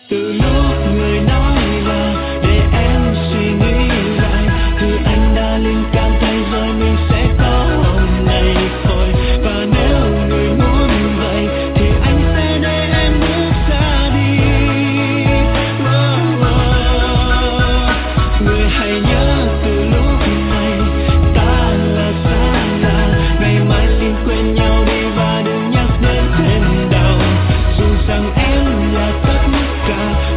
Từ lúc người nói là để em suy nghĩ lại, từ anh đã linh cảm thấy rồi mình sẽ có hôm nay thôi. Và nếu người muốn vậy thì anh sẽ để em bước ra đi. Người hãy nhớ từ lúc này ta là xa lạ, ngày mai xin quên nhau đi và đừng nhắc đến thêm đau. Dù rằng em là tất cả